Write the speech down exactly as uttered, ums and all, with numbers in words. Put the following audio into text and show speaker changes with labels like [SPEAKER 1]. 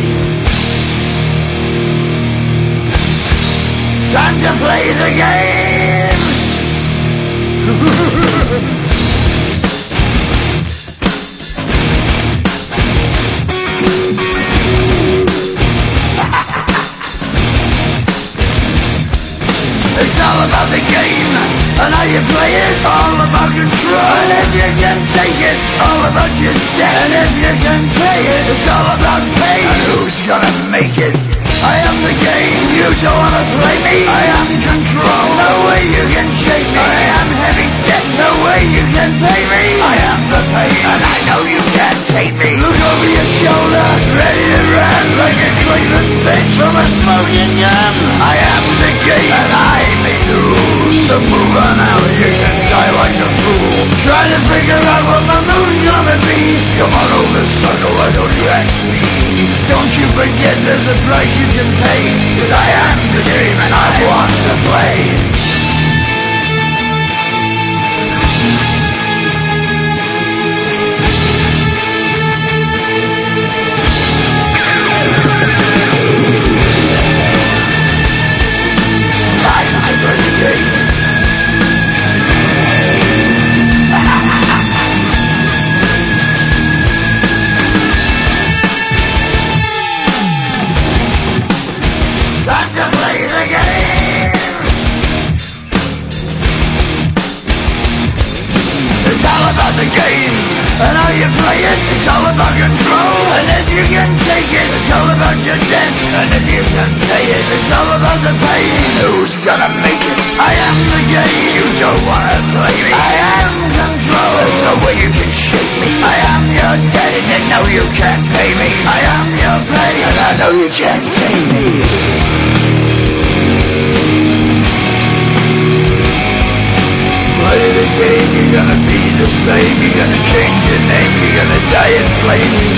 [SPEAKER 1] Time to play the game. It's all about the game and how you play it. All about control, and if you can take it, all about your debt. And if you can pay it, it's all about pain. And who's gonna make it? I am the game, you don't wanna play me. I am control, no way you can shake me. I am heavy debt, no way you can pay me. I am the pain, and I know you can't take me. Look over your shoulder, ready to run like a Cleveland bitch from a smoking gun. I am the game, and I may lose. So move on out, you can die like a fool. Try to figure out what my mood's gonna be. Come on over, sucker, why don't you ask me? Don't you forget there's a price you can pay, 'cause I am the game and I want to play. Time to play the game. Time to play the game. It's all about the game and how you play it. It's all about control, and if you can take it, it's all about your debt. And if you can pay it, it's all about the pain. Who's gonna make it? I am the game. You don't wanna play me. I am control. There's no way you can shake me. I am your debt, and you know you can't pay me. I am your pain, and I know you can't take me. Play the game, you're gonna be the same. You're gonna change your name, you're gonna die in flames.